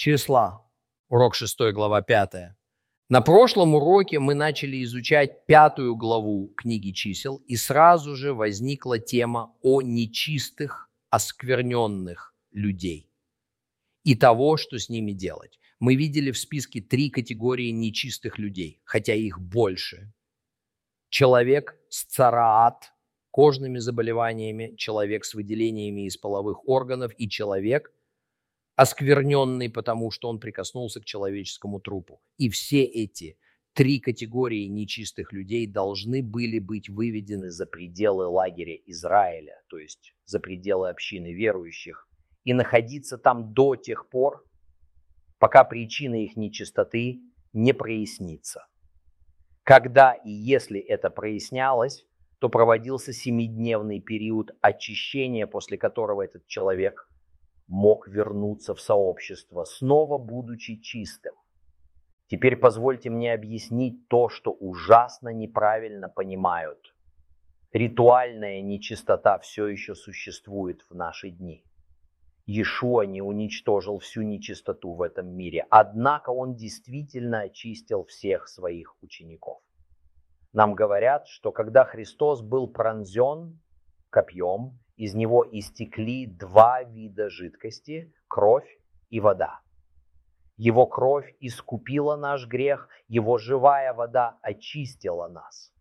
числа. Урок 6, глава 5. На прошлом уроке мы начали изучать 5 главу книги чисел, и сразу же возникла тема о нечистых, оскверненных людей и того, что с ними делать. Мы видели в списке 3 категории нечистых людей, хотя их больше. Человек с цараат, кожными заболеваниями, человек с выделениями из половых органов и человек, оскверненный, потому что он прикоснулся к человеческому трупу. И все эти 3 категории нечистых людей должны были быть выведены за пределы лагеря Израиля, то есть за пределы общины верующих, и находиться там до тех пор, пока причина их нечистоты не прояснится. Когда и если это прояснялось, то проводился 7-дневный период очищения, после которого этот человек мог вернуться в сообщество, снова будучи чистым. Теперь позвольте мне объяснить то, что ужасно неправильно понимают. Ритуальная нечистота все еще существует в наши дни. Иешуа не уничтожил всю нечистоту в этом мире, однако он действительно очистил всех своих учеников. Нам говорят, что когда Христос был пронзен копьем, из него истекли 2 вида жидкости – кровь и вода. Его кровь искупила наш грех, его живая вода очистила нас.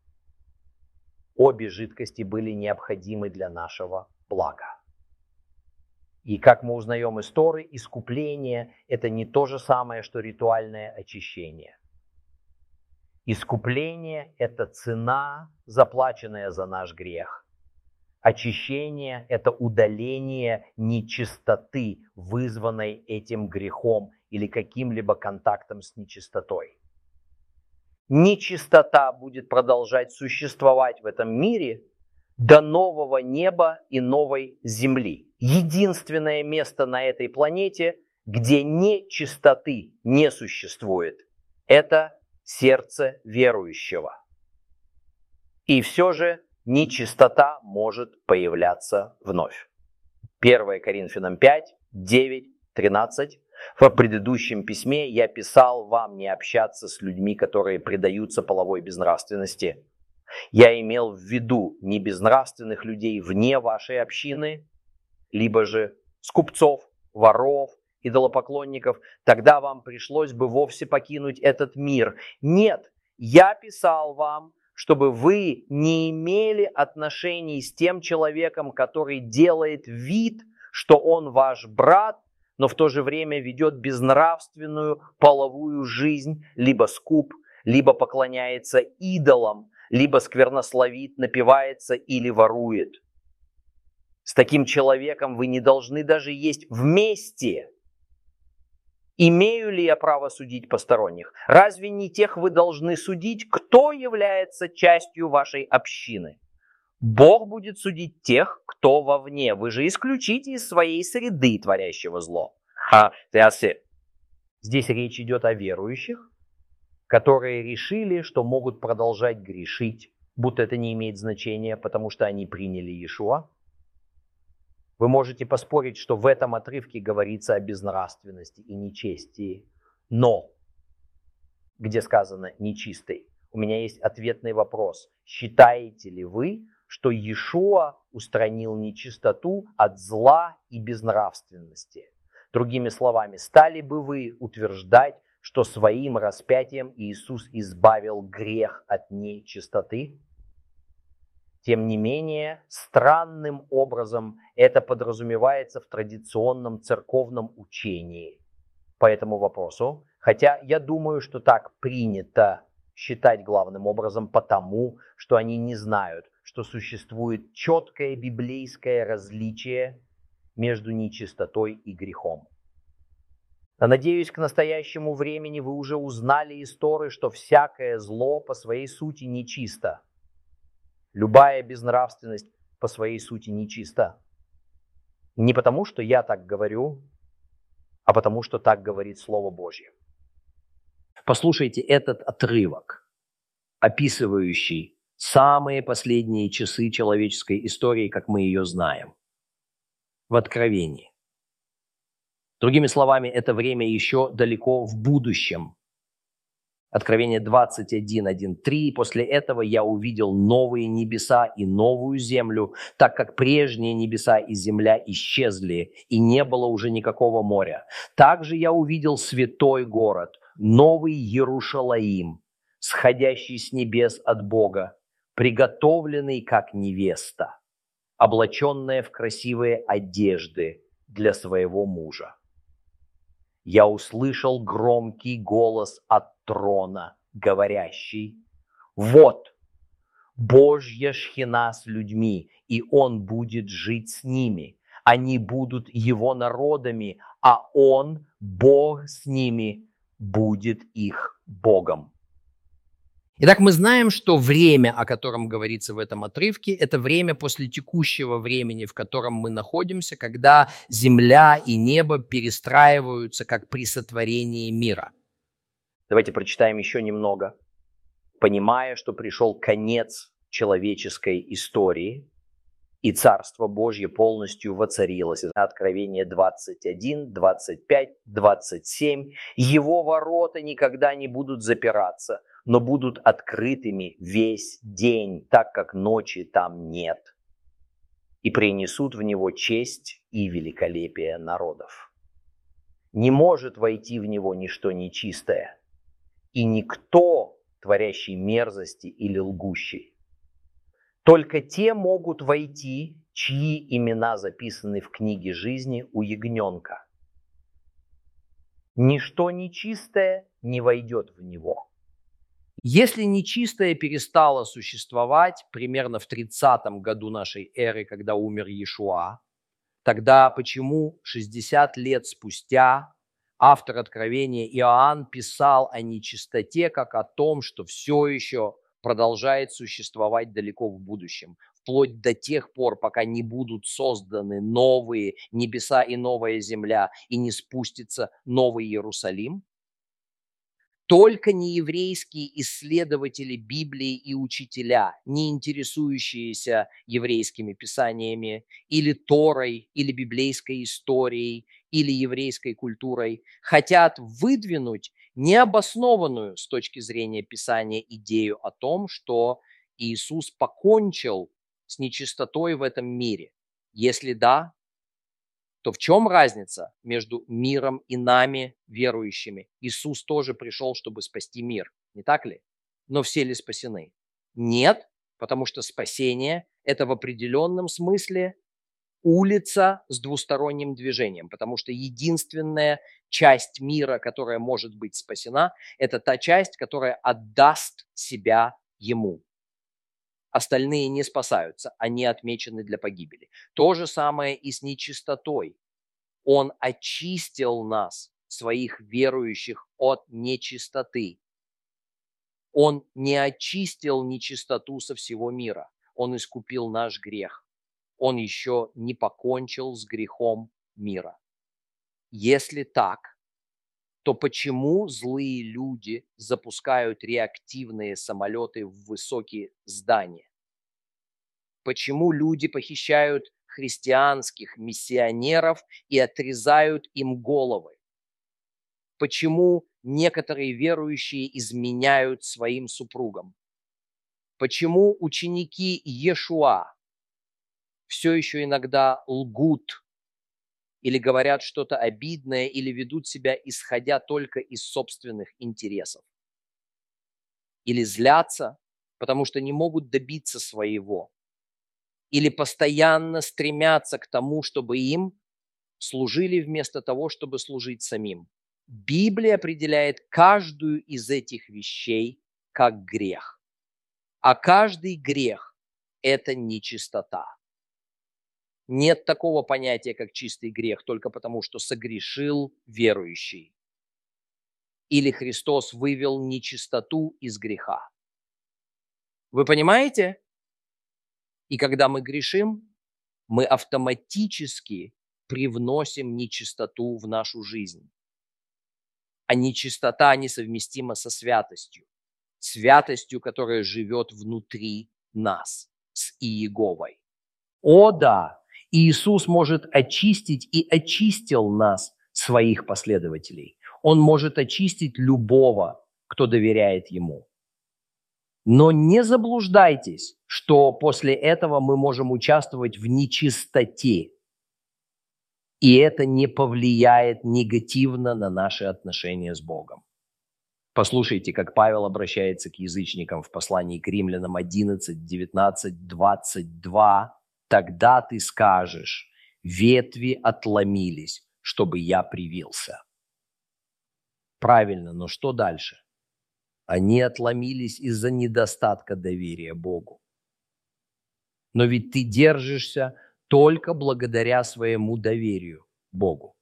Обе жидкости были необходимы для нашего блага. И как мы узнаем из Торы, искупление – это не то же самое, что ритуальное очищение. Искупление – это цена, заплаченная за наш грех. Очищение – это удаление нечистоты, вызванной этим грехом или каким-либо контактом с нечистотой. Нечистота будет продолжать существовать в этом мире до нового неба и новой земли. Единственное место на этой планете, где нечистоты не существует, это сердце верующего. И все же нечистота может появляться вновь. 1 Коринфянам 5, 9, 13. В предыдущем письме я писал вам не общаться с людьми, которые предаются половой безнравственности. Я имел в виду не безнравственных людей вне вашей общины, либо же скупцов, воров, идолопоклонников. Тогда вам пришлось бы вовсе покинуть этот мир. Нет, я писал вам, чтобы вы не имели отношений с тем человеком, который делает вид, что он ваш брат, но в то же время ведет безнравственную половую жизнь, либо скуп, либо поклоняется идолам, либо сквернословит, напивается или ворует. С таким человеком вы не должны даже есть вместе. Имею ли я право судить посторонних? Разве не тех вы должны судить, кто является частью вашей общины? Бог будет судить тех, кто вовне. Вы же исключите из своей среды творящего зло. Здесь речь идет о верующих, которые решили, что могут продолжать грешить, будто это не имеет значения, потому что они приняли Иешуа. Вы можете поспорить, что в этом отрывке говорится о безнравственности и нечестии. Но, где сказано «нечистый», у меня есть ответный вопрос. Считаете ли вы, что Иешуа устранил нечистоту от зла и безнравственности? Другими словами, стали бы вы утверждать, что своим распятием Иисус избавил грех от нечистоты? Тем не менее, странным образом это подразумевается в традиционном церковном учении по этому вопросу, хотя я думаю, что так принято считать главным образом потому, что они не знают, что существует четкое библейское различие между нечистотой и грехом. Надеюсь, к настоящему времени вы уже узнали из Торы, что всякое зло по своей сути нечисто. Любая безнравственность по своей сути нечиста. Не потому, что я так говорю, а потому, что так говорит Слово Божье. Послушайте этот отрывок, описывающий самые последние часы человеческой истории, как мы ее знаем, в Откровении. Другими словами, это время еще далеко в будущем. Откровение 21:1-3. «После этого я увидел новые небеса и новую землю, так как прежние небеса и земля исчезли, и не было уже никакого моря. Также я увидел святой город, новый Иерушалаим, сходящий с небес от Бога, приготовленный как невеста, облаченная в красивые одежды для своего мужа. Я услышал громкий голос от трона, говорящий: вот, Божья шхина с людьми, и Он будет жить с ними. Они будут Его народами, а Он, Бог с ними, будет их Богом». Итак, мы знаем, что время, о котором говорится в этом отрывке, это время после текущего времени, в котором мы находимся, когда земля и небо перестраиваются как при сотворении мира. Давайте прочитаем еще немного. «Понимая, что пришел конец человеческой истории, и Царство Божье полностью воцарилось». Откровение 21, 25, 27. «Его ворота никогда не будут запираться, но будут открытыми весь день, так как ночи там нет. И принесут в него честь и великолепие народов. Не может войти в него ничто нечистое, и никто, творящий мерзости или лгущий. Только те могут войти, чьи имена записаны в книге жизни у ягненка. Ничто нечистое не войдет в него». Если нечистое перестало существовать примерно в 30-м году нашей эры, когда умер Иешуа, тогда почему 60 лет спустя автор Откровения Иоанн писал о нечистоте как о том, что все еще продолжает существовать далеко в будущем, вплоть до тех пор, пока не будут созданы новые небеса и новая земля, и не спустится новый Иерусалим? Только нееврейские исследователи Библии и учителя, не интересующиеся еврейскими писаниями или Торой, или библейской историей, или еврейской культурой, хотят выдвинуть необоснованную с точки зрения Писания идею о том, что Иисус покончил с нечистотой в этом мире. Если да, то в чем разница между миром и нами, верующими? Иисус тоже пришел, чтобы спасти мир, не так ли? Но все ли спасены? Нет, потому что спасение – это в определенном смысле улица с двусторонним движением, потому что единственная часть мира, которая может быть спасена, это та часть, которая отдаст себя Ему. Остальные не спасаются, они отмечены для погибели. То же самое и с нечистотой. Он очистил нас, своих верующих, от нечистоты. Он не очистил нечистоту со всего мира. Он искупил наш грех. Он еще не покончил с грехом мира. Если так, то почему злые люди запускают реактивные самолеты в высокие здания? Почему люди похищают христианских миссионеров и отрезают им головы? Почему некоторые верующие изменяют своим супругам? Почему ученики Иешуа все еще иногда лгут или говорят что-то обидное, или ведут себя, исходя только из собственных интересов? Или злятся, потому что не могут добиться своего? Или постоянно стремятся к тому, чтобы им служили вместо того, чтобы служить самим? Библия определяет каждую из этих вещей как грех. А каждый грех – это нечистота. Нет такого понятия, как чистый грех, только потому, что согрешил верующий. Или Христос вывел нечистоту из греха. Вы понимаете? И когда мы грешим, мы автоматически привносим нечистоту в нашу жизнь. А нечистота несовместима со святостью. Святостью, которая живет внутри нас, с Иеговой. О да, Иисус может очистить и очистил нас своих последователей. Он может очистить любого, кто доверяет ему. Но не заблуждайтесь, что после этого мы можем участвовать в нечистоте, и это не повлияет негативно на наши отношения с Богом. Послушайте, как Павел обращается к язычникам в послании к Римлянам 11, 19, 22. «Тогда ты скажешь, ветви отломились, чтобы я привился». Правильно, но что дальше? Они отломились из-за недостатка доверия Богу. Но ведь ты держишься только благодаря своему доверию Богу.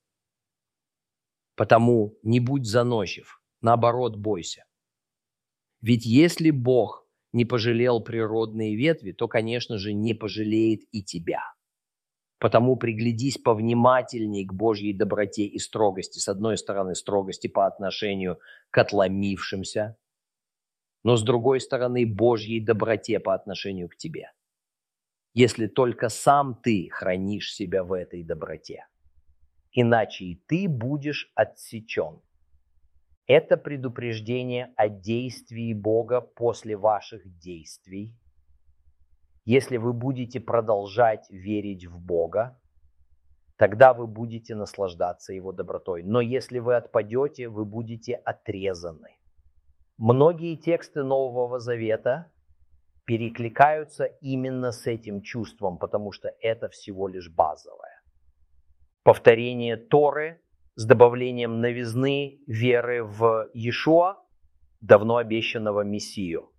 Потому не будь заносчив, наоборот, бойся. Ведь если Бог не пожалел природные ветви, то, конечно же, не пожалеет и тебя. Потому приглядись повнимательней к Божьей доброте и строгости. С одной стороны, строгости по отношению к отломившимся, но с другой стороны, Божьей доброте по отношению к тебе. Если только сам ты хранишь себя в этой доброте. Иначе и ты будешь отсечен. Это предупреждение о действии Бога после ваших действий. Если вы будете продолжать верить в Бога, тогда вы будете наслаждаться Его добротой. Но если вы отпадете, вы будете отрезаны. Многие тексты Нового Завета перекликаются именно с этим чувством, потому что это всего лишь базовое. Повторение Торы с добавлением новизны веры в Иешуа, давно обещанного Мессию.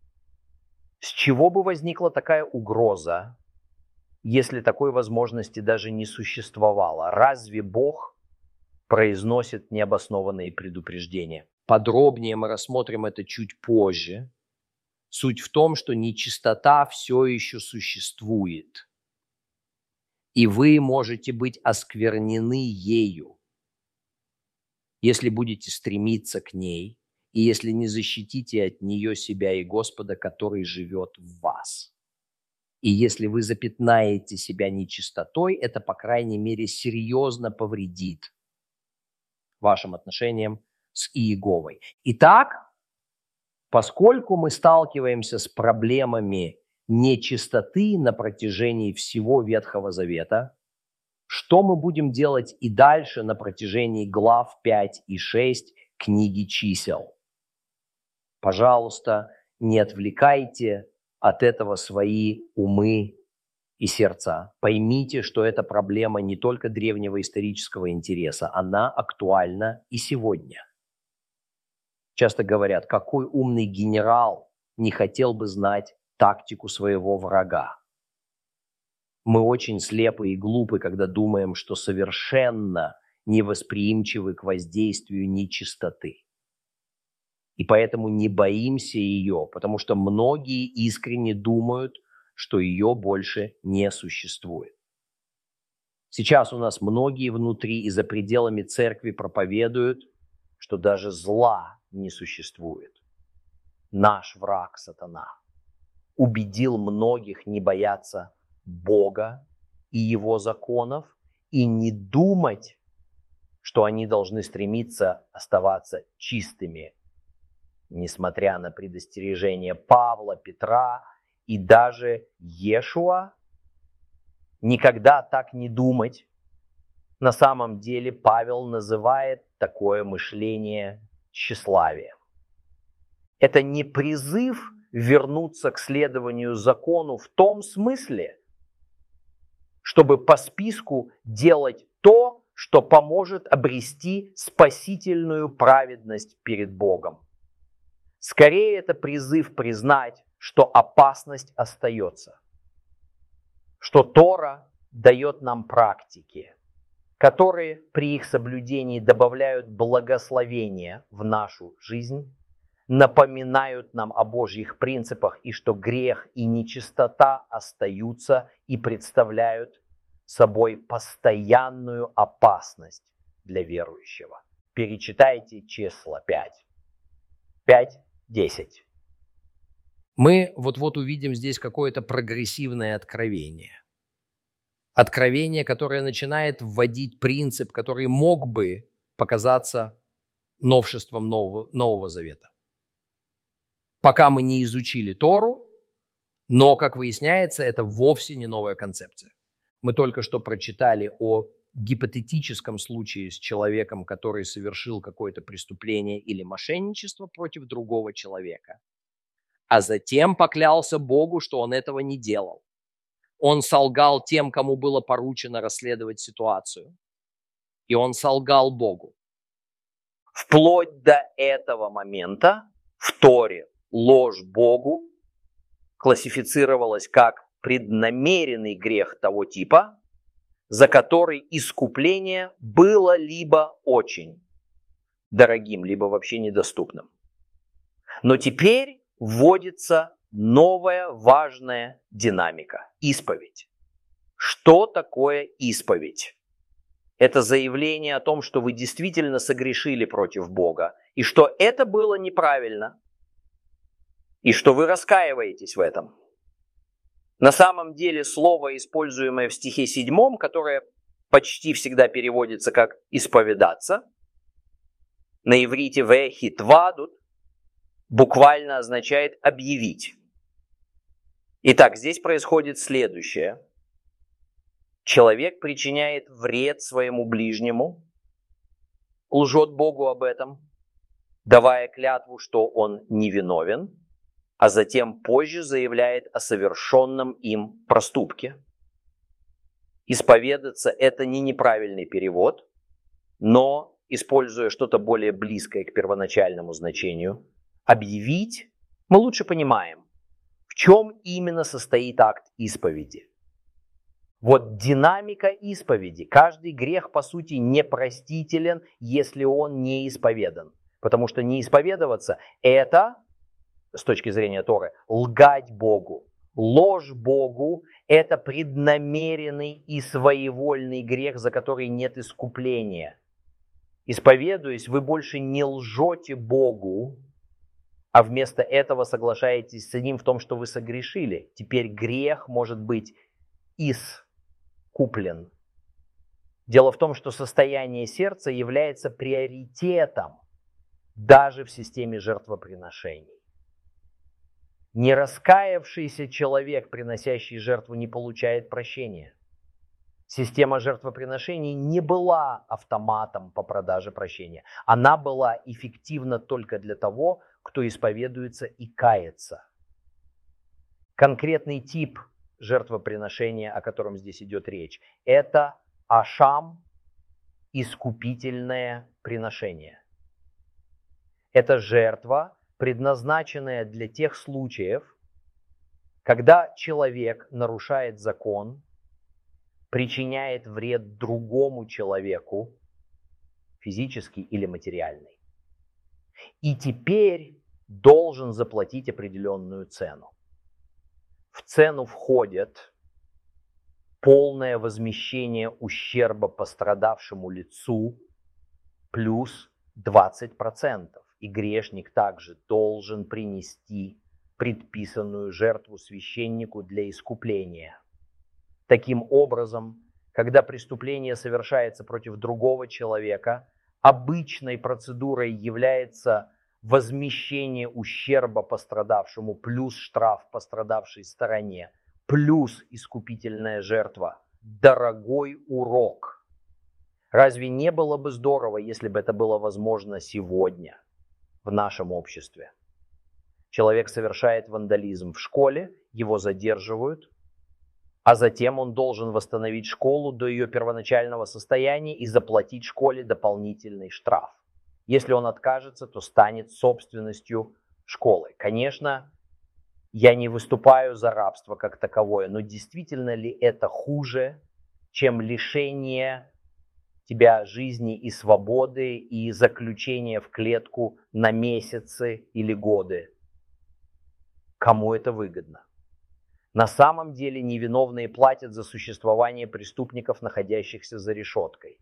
С чего бы возникла такая угроза, если такой возможности даже не существовало? Разве Бог произносит необоснованные предупреждения? Подробнее мы рассмотрим это чуть позже. Суть в том, что нечистота все еще существует, и вы можете быть осквернены ею, если будете стремиться к ней, и если не защитите от нее себя и Господа, который живет в вас. И если вы запятнаете себя нечистотой, это, по крайней мере, серьезно повредит вашим отношениям с Иеговой. Итак, поскольку мы сталкиваемся с проблемами нечистоты на протяжении всего Ветхого Завета, что мы будем делать и дальше на протяжении глав 5 и 6 книги чисел? Пожалуйста, не отвлекайте от этого свои умы и сердца. Поймите, что эта проблема не только древнего исторического интереса, она актуальна и сегодня. Часто говорят, какой умный генерал не хотел бы знать тактику своего врага. Мы очень слепы и глупы, когда думаем, что совершенно невосприимчивы к воздействию нечистоты. И поэтому не боимся ее, потому что многие искренне думают, что ее больше не существует. Сейчас у нас многие внутри и за пределами церкви проповедуют, что даже зла не существует. Наш враг сатана убедил многих не бояться Бога и Его законов и не думать, что они должны стремиться оставаться чистыми, несмотря на предостережения Павла, Петра и даже Иешуа. Никогда так не думать. На самом деле Павел называет такое мышление тщеславием. Это не призыв вернуться к следованию закону в том смысле, чтобы по списку делать то, что поможет обрести спасительную праведность перед Богом. Скорее, это призыв признать, что опасность остается, что Тора дает нам практики, которые при их соблюдении добавляют благословение в нашу жизнь, напоминают нам о Божьих принципах и что грех и нечистота остаются и представляют собой постоянную опасность для верующего. Перечитайте числа 5. 5-10. Мы вот-вот увидим здесь какое-то прогрессивное откровение. Откровение, которое начинает вводить принцип, который мог бы показаться новшеством Нового Завета. Пока мы не изучили Тору, но, как выясняется, это вовсе не новая концепция. Мы только что прочитали о гипотетическом случае с человеком, который совершил какое-то преступление или мошенничество против другого человека, а затем поклялся Богу, что он этого не делал. Он солгал тем, кому было поручено расследовать ситуацию, и он солгал Богу. Вплоть до этого момента в Торе ложь Богу классифицировалась как преднамеренный грех того типа, за который искупление было либо очень дорогим, либо вообще недоступным. Но теперь вводится новая важная динамика – исповедь. Что такое исповедь? Это заявление о том, что вы действительно согрешили против Бога, и что это было неправильно, и что вы раскаиваетесь в этом. На самом деле слово, используемое в стихе 7, которое почти всегда переводится как «исповедаться», на иврите «вехитвадут», буквально означает «объявить». Итак, здесь происходит следующее. Человек причиняет вред своему ближнему, лжет Богу об этом, давая клятву, что он невиновен, а затем позже заявляет о совершенном им проступке. Исповедаться – это не неправильный перевод, но, используя что-то более близкое к первоначальному значению, объявить, мы лучше понимаем, в чем именно состоит акт исповеди. Вот динамика исповеди. Каждый грех, по сути, непростителен, если он не исповедан. Потому что не исповедоваться – это, с точки зрения Торы, лгать Богу. Ложь Богу – это преднамеренный и своевольный грех, за который нет искупления. Исповедуясь, вы больше не лжете Богу, а вместо этого соглашаетесь с Ним в том, что вы согрешили. Теперь грех может быть искуплен. Дело в том, что состояние сердца является приоритетом даже в системе жертвоприношений. Нераскаявшийся человек, приносящий жертву, не получает прощения. Система жертвоприношений не была автоматом по продаже прощения. Она была эффективна только для того, кто исповедуется и кается. Конкретный тип жертвоприношения, о котором здесь идет речь, это ашам, искупительное приношение. Это жертва, предназначенная для тех случаев, когда человек нарушает закон, причиняет вред другому человеку, физический или материальный, и теперь должен заплатить определенную цену. В цену входит полное возмещение ущерба пострадавшему лицу плюс 20%. И грешник также должен принести предписанную жертву священнику для искупления. Таким образом, когда преступление совершается против другого человека, обычной процедурой является возмещение ущерба пострадавшему плюс штраф пострадавшей стороне, плюс искупительная жертва. Дорогой урок. Разве не было бы здорово, если бы это было возможно сегодня в нашем обществе? Человек совершает вандализм в школе, его задерживают, а затем он должен восстановить школу до ее первоначального состояния и заплатить школе дополнительный штраф. Если он откажется, то станет собственностью школы. Конечно, я не выступаю за рабство как таковое, но действительно ли это хуже, чем лишение тебя жизни и свободы и заключение в клетку на месяцы или годы? Кому это выгодно? На самом деле невиновные платят за существование преступников, находящихся за решеткой.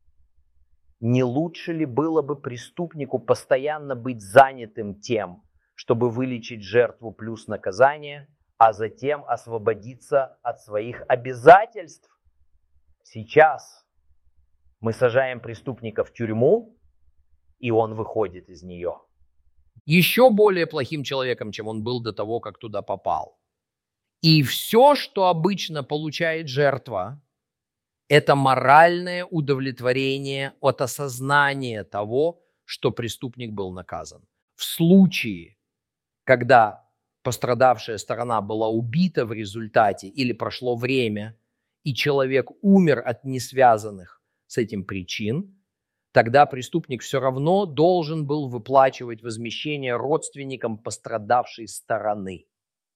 Не лучше ли было бы преступнику постоянно быть занятым тем, чтобы вылечить жертву плюс наказание, а затем освободиться от своих обязательств Сейчас мы сажаем преступника в тюрьму, и он выходит из нее. Еще более плохим человеком, чем он был до того, как туда попал. И все, что обычно получает жертва, это моральное удовлетворение от осознания того, что преступник был наказан. В случае, когда пострадавшая сторона была убита в результате или прошло время, и человек умер от несвязанных с этим причин, тогда преступник все равно должен был выплачивать возмещение родственникам пострадавшей стороны.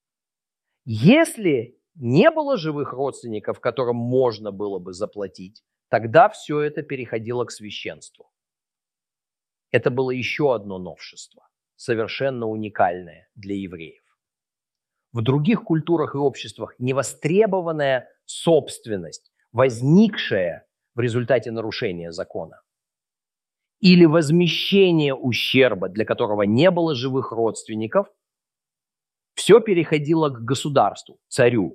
Если не было живых родственников, которым можно было бы заплатить, тогда все это переходило к священству. Это было еще одно новшество, совершенно уникальное для евреев. В других культурах и обществах невостребованная собственность, возникшая в результате нарушения закона, или возмещение ущерба, для которого не было живых родственников, все переходило к государству, царю.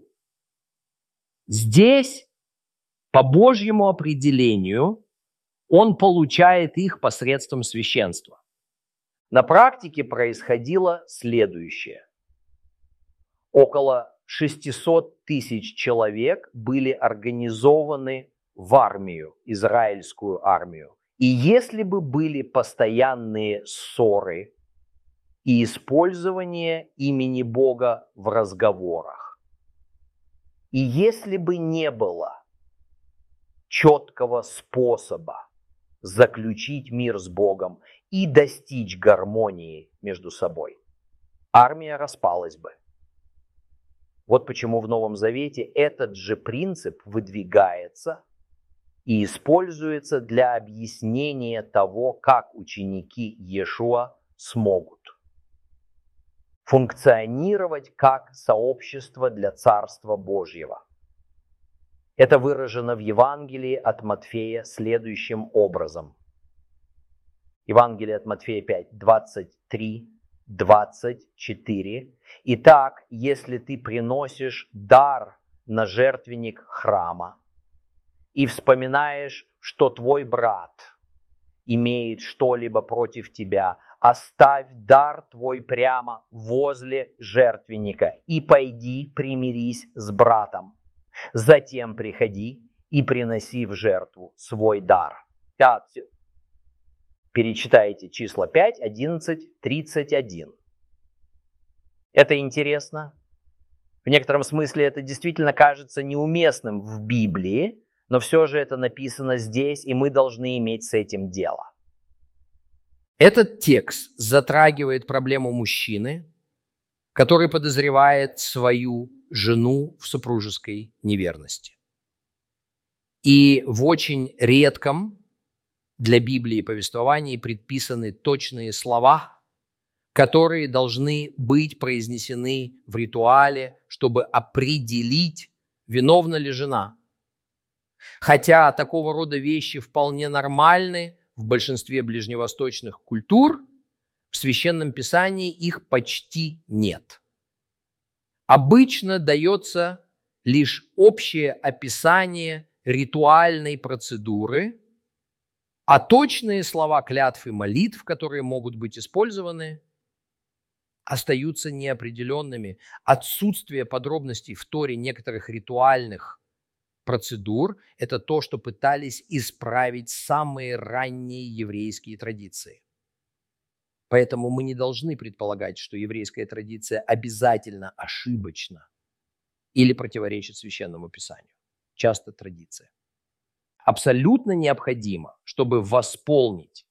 Здесь, по Божьему определению, он получает их посредством священства. На практике происходило следующее. Около 600 тысяч человек были организованы в армию, израильскую армию. И если бы были постоянные ссоры и использование имени Бога в разговорах, и если бы не было четкого способа заключить мир с Богом и достичь гармонии между собой, армия распалась бы. Вот почему в Новом Завете этот же принцип выдвигается и используется для объяснения того, как ученики Иешуа смогут функционировать как сообщество для Царства Божьего. Это выражено в Евангелии от Матфея следующим образом. Евангелие от Матфея 5, 23, 24. «Итак, если ты приносишь дар на жертвенник храма и вспоминаешь, что твой брат имеет что-либо против тебя, оставь дар твой прямо возле жертвенника и пойди примирись с братом. Затем приходи и приноси в жертву свой дар». Перечитайте числа 5, 11, 31. Это интересно. В некотором смысле это действительно кажется неуместным в Библии, но все же это написано здесь, и мы должны иметь с этим дело. Этот текст затрагивает проблему мужчины, который подозревает свою жену в супружеской неверности. И в очень редком для Библии повествовании предписаны точные слова, которые должны быть произнесены в ритуале, чтобы определить, виновна ли жена. Хотя такого рода вещи вполне нормальны в большинстве ближневосточных культур, в Священном Писании их почти нет. Обычно дается лишь общее описание ритуальной процедуры, а точные слова клятв и молитв, которые могут быть использованы, остаются неопределенными. Отсутствие подробностей в Торе некоторых ритуальных процедур – это то, что пытались исправить самые ранние еврейские традиции. Поэтому мы не должны предполагать, что еврейская традиция обязательно ошибочна или противоречит Священному Писанию. Часто традиция. Абсолютно необходимо, чтобы восполнить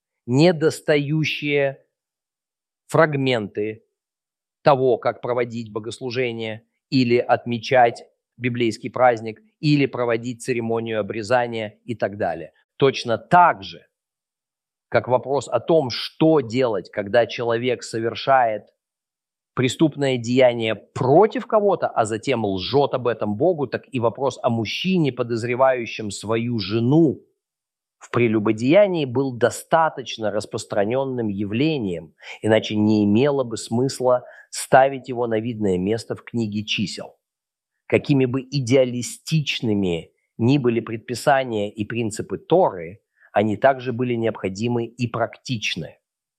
недостающие фрагменты того, как проводить богослужение или отмечать библейский праздник, или проводить церемонию обрезания и так далее. Точно так же, как вопрос о том, что делать, когда человек совершает преступное деяние против кого-то, а затем лжет об этом Богу, так и вопрос о мужчине, подозревающем свою жену в прелюбодеянии, был достаточно распространенным явлением, иначе не имело бы смысла ставить его на видное место в книге чисел. Какими бы идеалистичными ни были предписания и принципы Торы, они также были необходимы и практичны.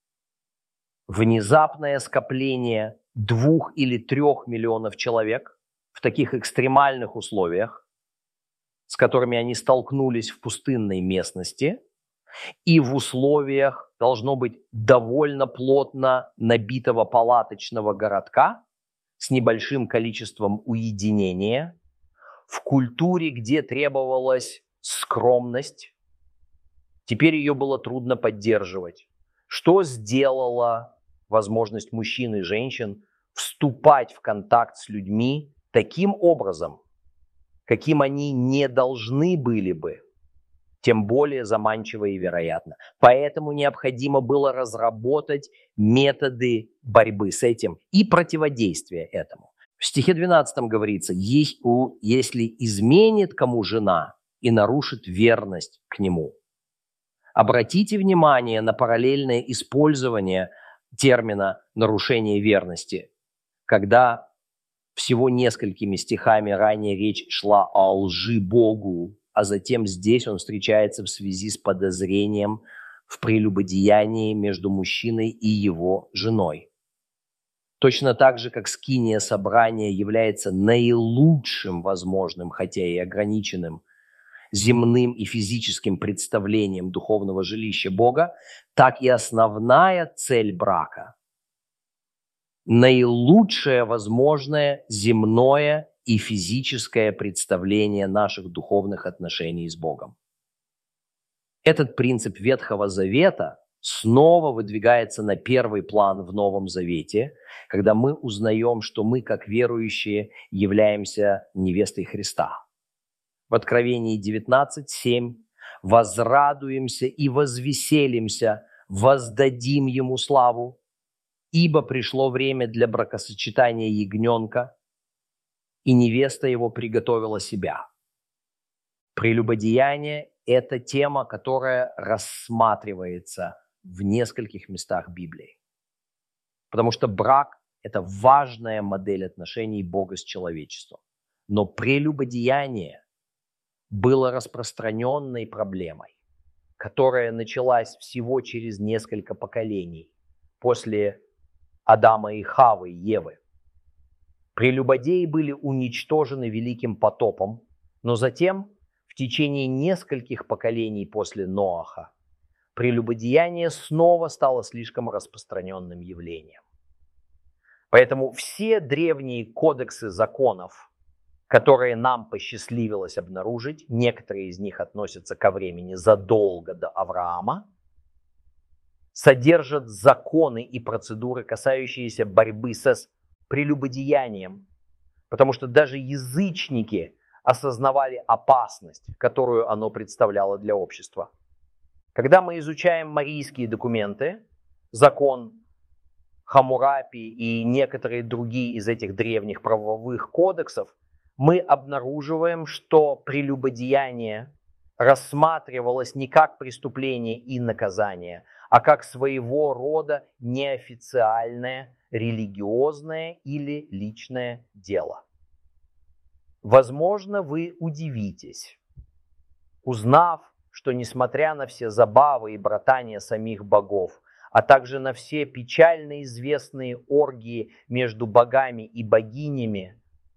Внезапное скопление 2 или 3 миллионов человек в таких экстремальных условиях, с которыми они столкнулись в пустынной местности, и в условиях, должно быть, довольно плотно набитого палаточного городка с небольшим количеством уединения, в культуре, где требовалась скромность, теперь ее было трудно поддерживать. Что сделала возможность мужчин и женщин вступать в контакт с людьми таким образом, каким они не должны были бы, тем более заманчиво и вероятно. Поэтому необходимо было разработать методы борьбы с этим и противодействия этому. В стихе 12 говорится: «Если изменит кому жена и нарушит верность к нему». Обратите внимание на параллельное использование термина «нарушение верности», когда всего несколькими стихами ранее речь шла о лжи Богу, а затем здесь он встречается в связи с подозрением в прелюбодеянии между мужчиной и его женой. Точно так же, как скиния собрания является наилучшим возможным, хотя и ограниченным, земным и физическим представлением духовного жилища Бога, так и основная цель брака – наилучшее возможное земное и физическое представление наших духовных отношений с Богом. Этот принцип Ветхого Завета снова выдвигается на первый план в Новом Завете, когда мы узнаем, что мы, как верующие, являемся невестой Христа. В Откровении 19:7: «Возрадуемся и возвеселимся, воздадим Ему славу, ибо пришло время для бракосочетания ягненка, и невеста его приготовила себя». Прелюбодеяние – это тема, которая рассматривается в нескольких местах Библии. Потому что брак – это важная модель отношений Бога с человечеством. Но прелюбодеяние было распространенной проблемой, которая началась всего через несколько поколений после Адама и Хавы, Евы. Прелюбодеи были уничтожены великим потопом, но затем, в течение нескольких поколений после Ноаха, прелюбодеяние снова стало слишком распространенным явлением. Поэтому все древние кодексы законов, которые нам посчастливилось обнаружить, некоторые из них относятся ко времени задолго до Авраама, содержат законы и процедуры, касающиеся борьбы с прелюбодеянием, потому что даже язычники осознавали опасность, которую оно представляло для общества. Когда мы изучаем марийские документы, закон Хаммурапи и некоторые другие из этих древних правовых кодексов, мы обнаруживаем, что прелюбодеяние рассматривалось не как преступление и наказание, а как своего рода неофициальное религиозное или личное дело. Возможно, вы удивитесь, узнав, что несмотря на все забавы и братания самих богов, а также на все печально известные оргии между богами и богинями,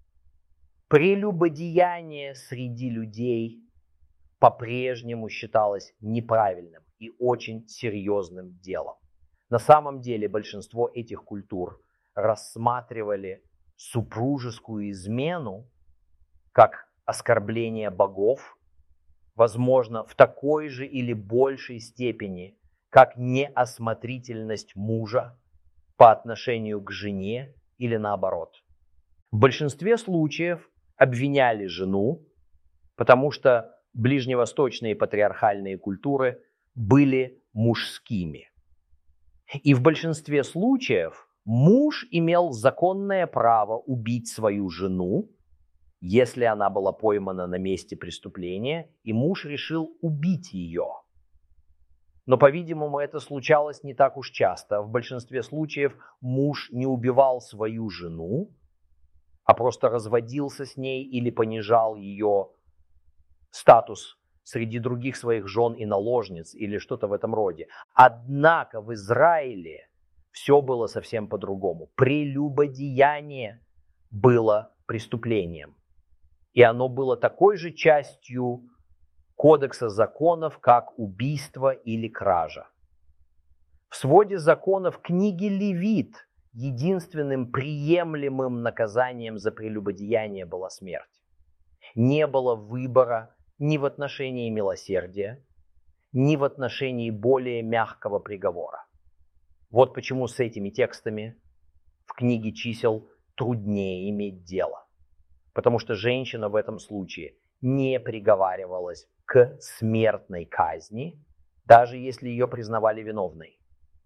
прелюбодеяние среди людей по-прежнему считалось неправильным и очень серьезным делом. На самом деле большинство этих культур рассматривали супружескую измену как оскорбление богов, возможно, в такой же или большей степени, как неосмотрительность мужа по отношению к жене или наоборот. В большинстве случаев обвиняли жену, потому что ближневосточные патриархальные культуры были мужскими. И в большинстве случаев муж имел законное право убить свою жену, если она была поймана на месте преступления, и муж решил убить ее. Но, по-видимому, это случалось не так уж часто. В большинстве случаев муж не убивал свою жену, а просто разводился с ней или понижал ее статус среди других своих жен и наложниц или что-то в этом роде. Однако в Израиле все было совсем по-другому. Прелюбодеяние было преступлением. И оно было такой же частью кодекса законов, как убийство или кража. В своде законов книги Левит единственным приемлемым наказанием за прелюбодеяние была смерть. Не было выбора ни в отношении милосердия, ни в отношении более мягкого приговора. Вот почему с этими текстами в книге чисел труднее иметь дело. Потому что женщина в этом случае не приговаривалась к смертной казни, даже если ее признавали виновной.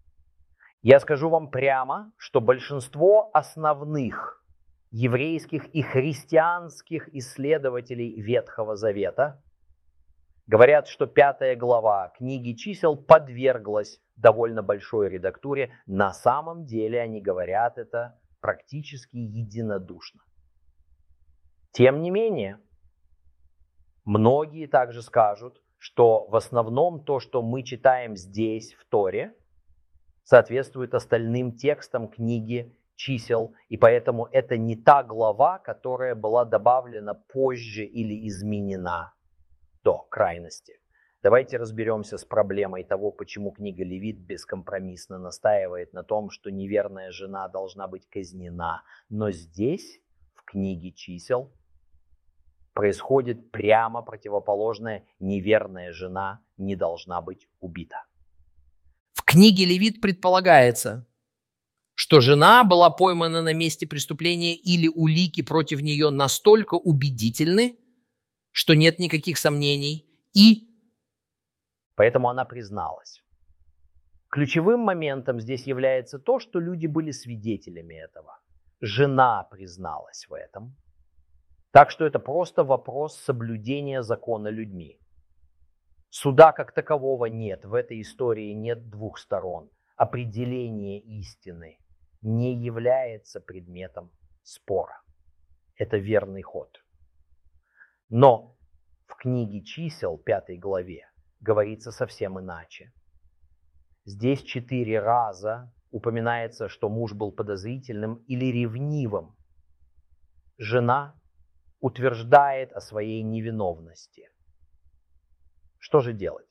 Я скажу вам прямо, что большинство основных еврейских и христианских исследователей Ветхого Завета говорят, что 5 глава книги чисел подверглась довольно большой редактуре. На самом деле они говорят это практически единодушно. Тем не менее, многие также скажут, что в основном то, что мы читаем здесь, в Торе, соответствует остальным текстам книги чисел, и поэтому это не та глава, которая была добавлена позже или изменена до крайности. Давайте разберемся с проблемой того, почему книга Левит бескомпромиссно настаивает на том, что неверная жена должна быть казнена. Но здесь, в книге чисел, происходит прямо противоположное: неверная жена не должна быть убита. В книге Левит предполагается, что жена была поймана на месте преступления или улики против нее настолько убедительны, что нет никаких сомнений, и поэтому она призналась. Ключевым моментом здесь является то, что люди были свидетелями этого. Жена призналась в этом. Так что это просто вопрос соблюдения закона людьми. Суда как такового нет, в этой истории нет двух сторон. Определение истины не является предметом спора. Это верный ход. Но в книге чисел, 5 главе, говорится совсем иначе. Здесь 4 раза упоминается, что муж был подозрительным или ревнивым. Жена утверждает о своей невиновности. Что же делать?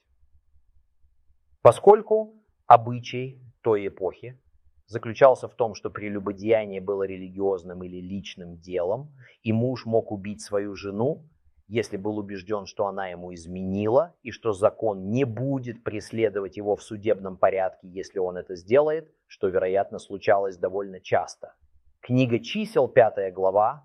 Поскольку обычай той эпохи заключался в том, что прелюбодеяние было религиозным или личным делом, и муж мог убить свою жену, если был убежден, что она ему изменила, и что закон не будет преследовать его в судебном порядке, если он это сделает, что, вероятно, случалось довольно часто. Книга чисел, 5 глава,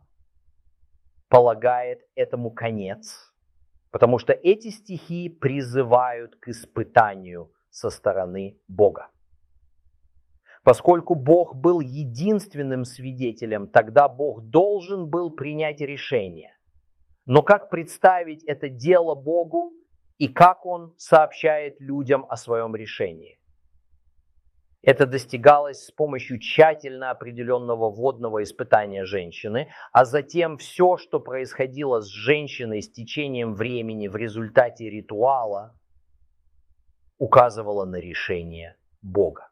полагает этому конец, потому что эти стихи призывают к испытанию со стороны Бога. Поскольку Бог был единственным свидетелем, тогда Бог должен был принять решение. Но как представить это дело Богу и как Он сообщает людям о своем решении? Это достигалось с помощью тщательно определенного водного испытания женщины, а затем все, что происходило с женщиной с течением времени в результате ритуала, указывало на решение Бога.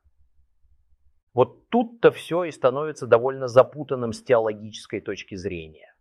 Вот тут-то все и становится довольно запутанным с теологической точки зрения.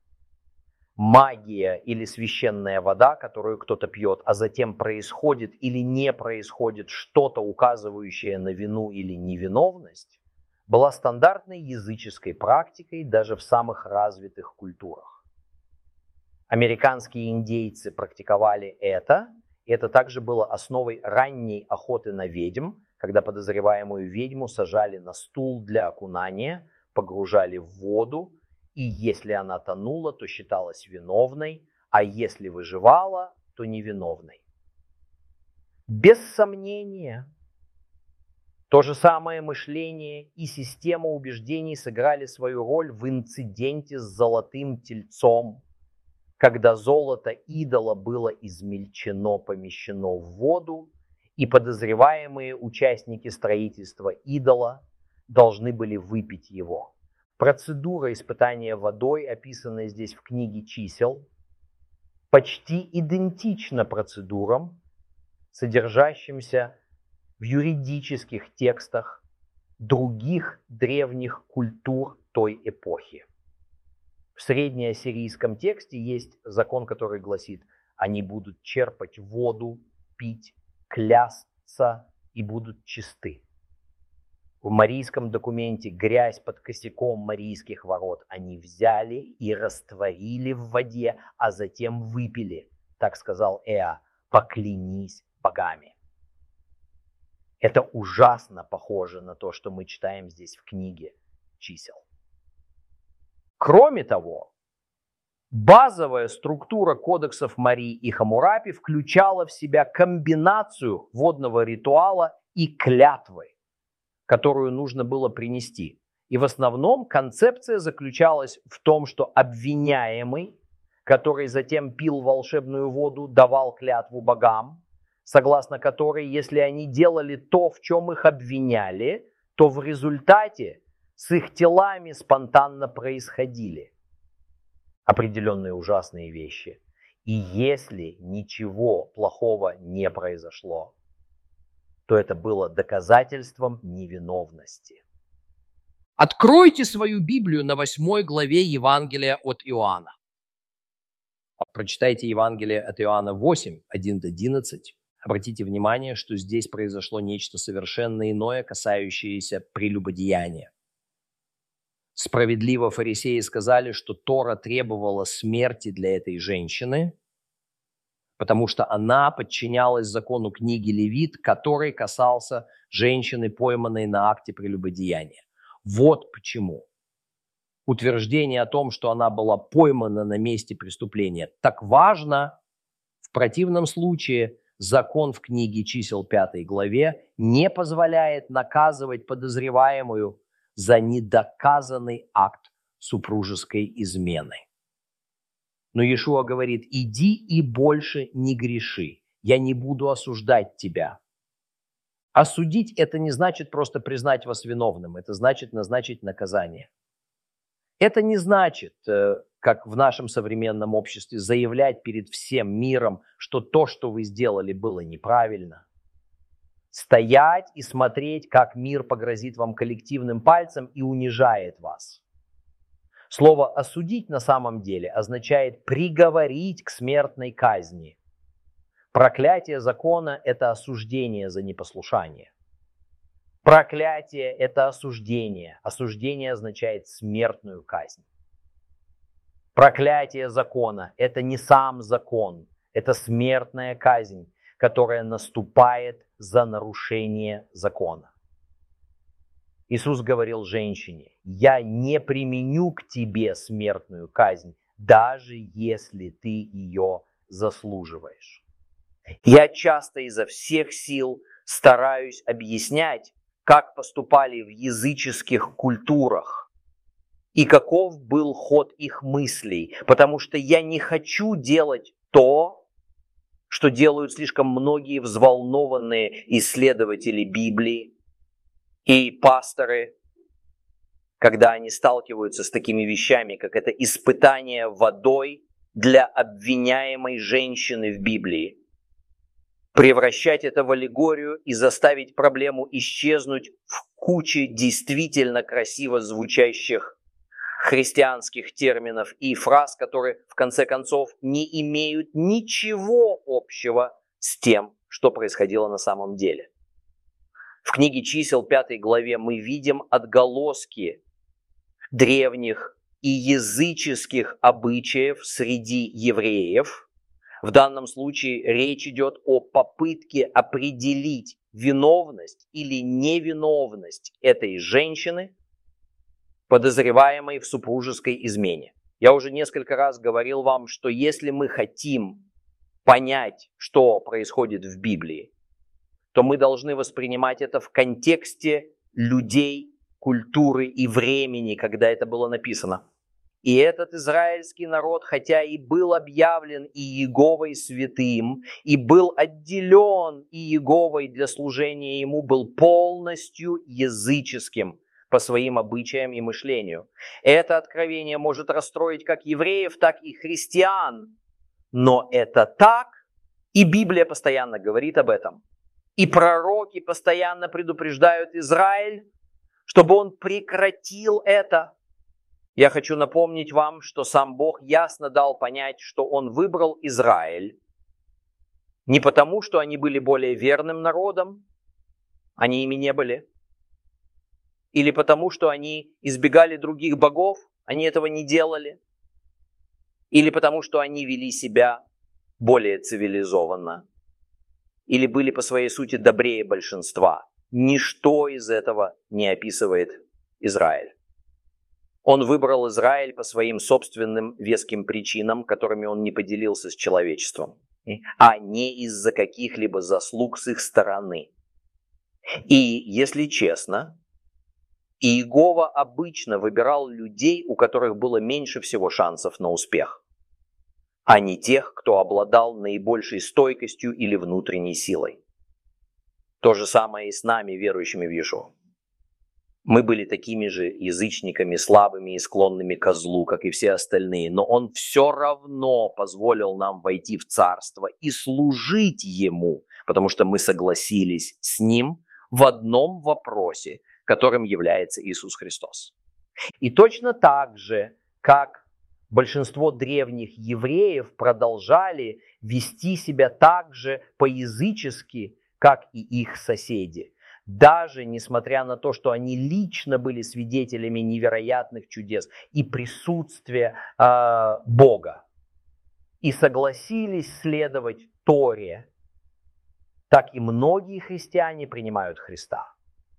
Магия или священная вода, которую кто-то пьет, а затем происходит или не происходит что-то, указывающее на вину или невиновность, была стандартной языческой практикой даже в самых развитых культурах. Американские индейцы практиковали это, и это также было основой ранней охоты на ведьм, когда подозреваемую ведьму сажали на стул для окунания, погружали в воду, и если она тонула, то считалась виновной, а если выживала, то невиновной. Без сомнения, то же самое мышление и система убеждений сыграли свою роль в инциденте с золотым тельцом, когда золото идола было измельчено, помещено в воду, и подозреваемые участники строительства идола должны были выпить его. Процедура испытания водой, описанная здесь в книге чисел, почти идентично процедурам, содержащимся в юридических текстах других древних культур той эпохи. В среднеассирийском тексте есть закон, который гласит: они будут черпать воду, пить, клясться и будут чисты. В марийском документе грязь под косяком марийских ворот они взяли и растворили в воде, а затем выпили. Так сказал Эа: поклянись богами. Это ужасно похоже на то, что мы читаем здесь в книге чисел. Кроме того, базовая структура кодексов Марии и Хаммурапи включала в себя комбинацию водного ритуала и клятвы, которую нужно было принести. И в основном концепция заключалась в том, что обвиняемый, который затем пил волшебную воду, давал клятву богам, согласно которой, если они делали то, в чем их обвиняли, то в результате с их телами спонтанно происходили определенные ужасные вещи. И если ничего плохого не произошло, то это было доказательством невиновности. Откройте свою Библию на 8 главе Евангелия от Иоанна. Прочитайте Евангелие от Иоанна 8, 1-11. Обратите внимание, что здесь произошло нечто совершенно иное, касающееся прелюбодеяния. Справедливо фарисеи сказали, что Тора требовала смерти для этой женщины, потому что она подчинялась закону книги Левит, который касался женщины, пойманной на акте прелюбодеяния. Вот почему утверждение о том, что она была поймана на месте преступления, так важно. В противном случае закон в книге чисел 5 главе не позволяет наказывать подозреваемую за недоказанный акт супружеской измены. Но Иешуа говорит: иди и больше не греши, я не буду осуждать тебя. Осудить – это не значит просто признать вас виновным, это значит назначить наказание. Это не значит, как в нашем современном обществе, заявлять перед всем миром, что то, что вы сделали, было неправильно. Стоять и смотреть, как мир погрозит вам коллективным пальцем и унижает вас. Слово «осудить» на самом деле означает приговорить к смертной казни. Проклятие закона – это осуждение за непослушание. Проклятие – это осуждение. Осуждение означает смертную казнь. Проклятие закона – это не сам закон, это смертная казнь, которая наступает за нарушение закона. Иисус говорил женщине: «Я не применю к тебе смертную казнь, даже если ты ее заслуживаешь». Я часто изо всех сил стараюсь объяснять, как поступали в языческих культурах и каков был ход их мыслей, потому что я не хочу делать то, что делают слишком многие взволнованные исследователи Библии и пасторы, когда они сталкиваются с такими вещами, как это испытание водой для обвиняемой женщины в Библии. Превращать это в аллегорию и заставить проблему исчезнуть в куче действительно красиво звучащих христианских терминов и фраз, которые в конце концов не имеют ничего общего с тем, что происходило на самом деле. В книге чисел 5 главе мы видим отголоски древних и языческих обычаев среди евреев. В данном случае речь идет о попытке определить виновность или невиновность этой женщины, подозреваемой в супружеской измене. Я уже несколько раз говорил вам, что если мы хотим понять, что происходит в Библии, то мы должны воспринимать это в контексте людей, культуры и времени, когда это было написано. И этот израильский народ, хотя и был объявлен Иеговой святым, и был отделен Иеговой для служения ему, был полностью языческим по своим обычаям и мышлению. Это откровение может расстроить как евреев, так и христиан, Но это так, и Библия постоянно говорит об этом. И пророки постоянно предупреждают Израиль, чтобы он прекратил это. Я хочу напомнить вам, что сам Бог ясно дал понять, что он выбрал Израиль не потому, что они были более верным народом, они ими не были, или потому, что они избегали других богов, они этого не делали, или потому, что они вели себя более цивилизованно, или были по своей сути добрее большинства. Ничто из этого не описывает Израиль. Он выбрал Израиль по своим собственным веским причинам, которыми он не поделился с человечеством, а не из-за каких-либо заслуг с их стороны. И, если честно, Иегова обычно выбирал людей, у которых было меньше всего шансов на успех, а не тех, кто обладал наибольшей стойкостью или внутренней силой. То же самое и с нами, верующими в Иешуа. Мы были такими же язычниками, слабыми и склонными ко злу, как и все остальные, но Он все равно позволил нам войти в Царство и служить Ему, потому что мы согласились с Ним в одном вопросе, которым является Иисус Христос. И точно так же, как большинство древних евреев продолжали вести себя так же по-язычески, как и их соседи. Даже несмотря на то, что они лично были свидетелями невероятных чудес и присутствия Бога, и согласились следовать Торе, так и многие христиане принимают Христа.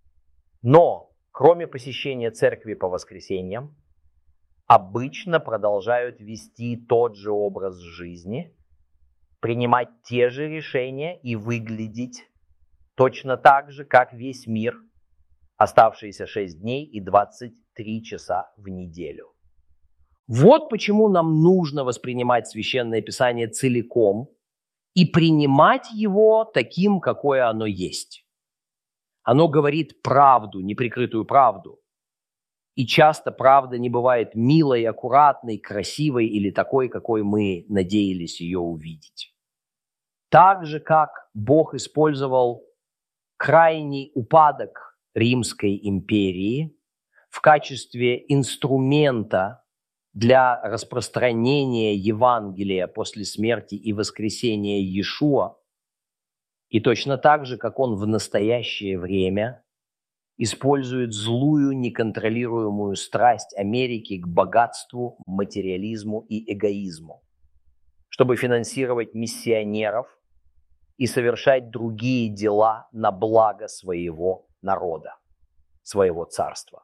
Но, кроме посещения церкви по воскресеньям, обычно продолжают вести тот же образ жизни, принимать те же решения и выглядеть точно так же, как весь мир, оставшиеся 6 дней и 23 часа в неделю. Вот почему нам нужно воспринимать Священное Писание целиком и принимать его таким, какое оно есть. Оно говорит правду, неприкрытую правду. И часто правда не бывает милой, аккуратной, красивой или такой, какой мы надеялись ее увидеть. Так же, как Бог использовал крайний упадок Римской империи в качестве инструмента для распространения Евангелия после смерти и воскресения Иешуа, и точно так же, как он в настоящее время использует злую, неконтролируемую страсть Америки к богатству, материализму и эгоизму, чтобы финансировать миссионеров и совершать другие дела на благо своего народа, своего царства.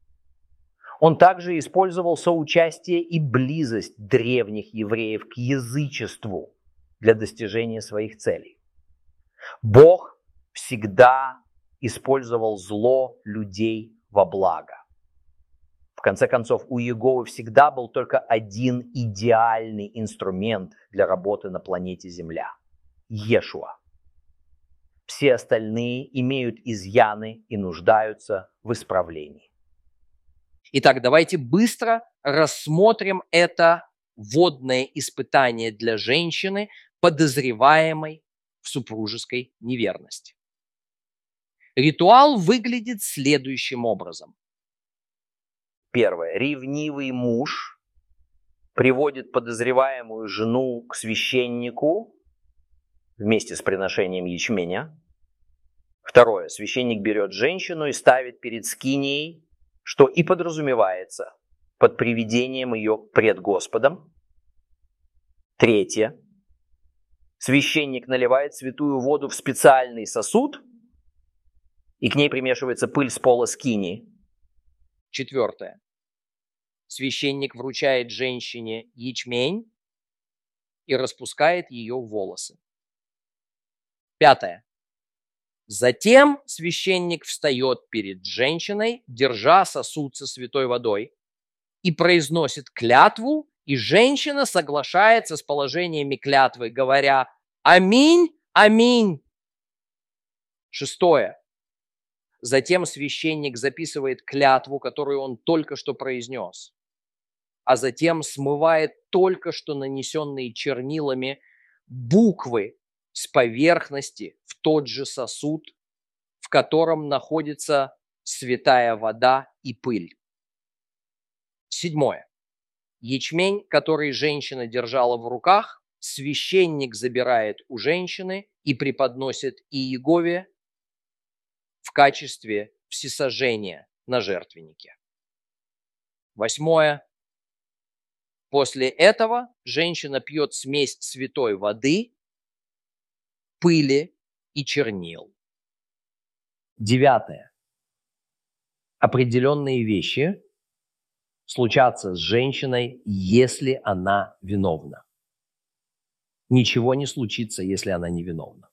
Он также использовал соучастие и близость древних евреев к язычеству для достижения своих целей. Бог всегда использовал зло людей во благо. В конце концов, у Иеговы всегда был только один идеальный инструмент для работы на планете Земля – Иешуа. Все остальные имеют изъяны и нуждаются в исправлении. Итак, давайте быстро рассмотрим это водное испытание для женщины, подозреваемой в супружеской неверности. Ритуал выглядит следующим образом. Первое. Ревнивый муж приводит подозреваемую жену к священнику вместе с приношением ячменя. Второе. Священник берет женщину и ставит перед скинией, что и подразумевается под приведением ее пред Господом. Третье. Священник наливает святую воду в специальный сосуд, и к ней примешивается пыль с пола скинии. Четвертое. Священник вручает женщине ячмень и распускает ее волосы. Пятое. Затем священник встает перед женщиной, держа сосуд со святой водой, и произносит клятву, и женщина соглашается с положениями клятвы, говоря «Аминь, аминь». Шестое. Затем священник записывает клятву, которую он только что произнес. а затем смывает только что нанесенные чернилами буквы с поверхности в тот же сосуд, в котором находится святая вода и пыль. 7. Ячмень, который женщина держала в руках, священник забирает у женщины и преподносит Иегове в качестве всесожжения на жертвеннике. 8. После этого женщина пьет смесь святой воды, пыли и чернил. 9. Определенные вещи случатся с женщиной, если она виновна. Ничего не случится, если она не виновна.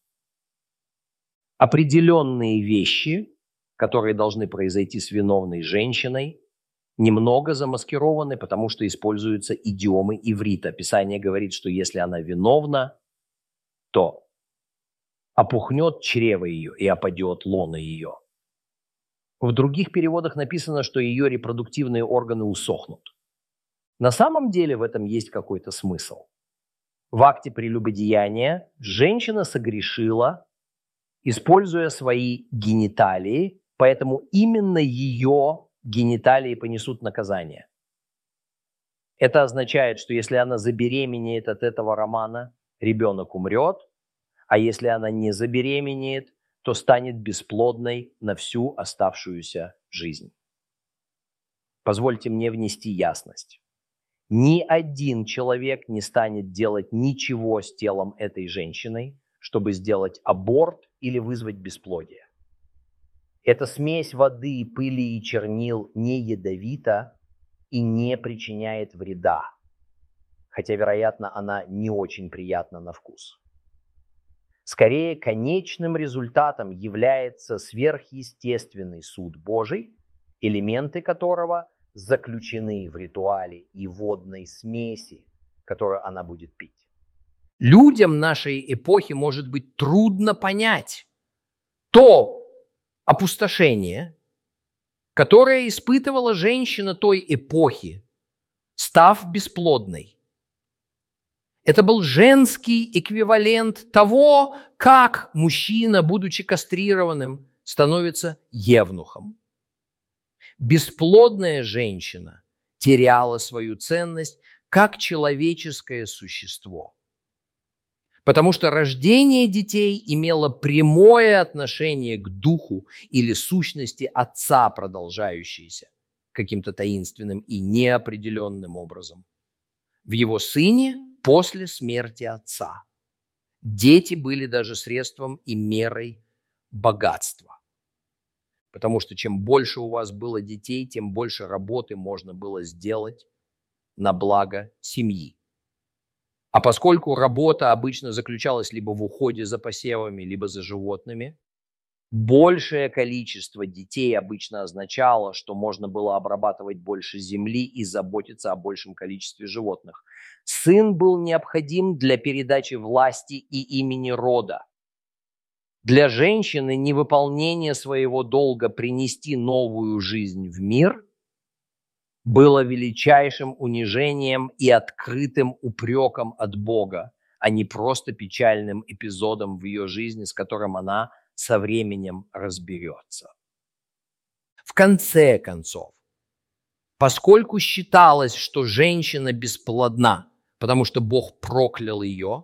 Определенные вещи, которые должны произойти с виновной женщиной, немного замаскированы, потому что используются идиомы иврита. Писание говорит, что если она виновна, то опухнет чрево ее и опадет лоно ее. В других переводах написано, что ее репродуктивные органы усохнут. На самом деле в этом есть какой-то смысл. В акте прелюбодеяния женщина согрешила, используя свои гениталии, поэтому именно ее гениталии понесут наказание. Это означает, что если она забеременеет от этого романа, ребенок умрет, а если она не забеременеет, то станет бесплодной на всю оставшуюся жизнь. Позвольте мне внести ясность. Ни один человек не станет делать ничего с телом этой женщины, чтобы сделать аборт или вызвать бесплодие. Эта смесь воды, пыли и чернил не ядовита и не причиняет вреда, хотя, вероятно, она не очень приятна на вкус. Скорее, конечным результатом является сверхъестественный суд Божий, элементы которого заключены в ритуале и водной смеси, которую она будет пить. Людям нашей эпохи может быть трудно понять то опустошение, которое испытывала женщина той эпохи, став бесплодной. Это был женский эквивалент того, как мужчина, будучи кастрированным, становится евнухом. Бесплодная женщина теряла свою ценность как человеческое существо, потому что рождение детей имело прямое отношение к духу или сущности отца, продолжающейся каким-то таинственным и неопределенным образом в его сыне после смерти отца. Дети были даже средством и мерой богатства. Потому что чем больше у вас было детей, тем больше работы можно было сделать на благо семьи. А поскольку работа обычно заключалась либо в уходе за посевами, либо за животными, большее количество детей обычно означало, что можно было обрабатывать больше земли и заботиться о большем количестве животных. Сын был необходим для передачи власти и имени рода. Для женщины невыполнение своего долга принести новую жизнь в мир было величайшим унижением и открытым упреком от Бога, а не просто печальным эпизодом в ее жизни, с которым она со временем разберется. В конце концов, поскольку считалось, что женщина бесплодна, потому что Бог проклял ее,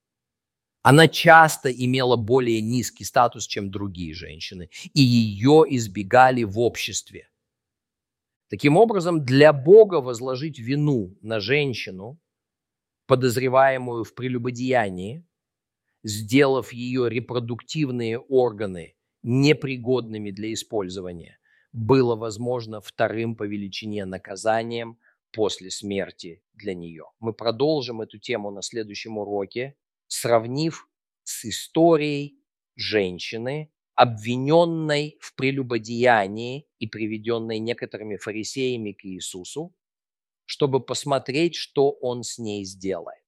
она часто имела более низкий статус, чем другие женщины, и ее избегали в обществе. Таким образом, для Бога возложить вину на женщину, подозреваемую в прелюбодеянии, сделав ее репродуктивные органы непригодными для использования, было возможно вторым по величине наказанием после смерти для нее. Мы продолжим эту тему на следующем уроке, сравнив с историей женщины, обвиненной в прелюбодеянии и приведенной некоторыми фарисеями к Иисусу, чтобы посмотреть, что он с ней сделает.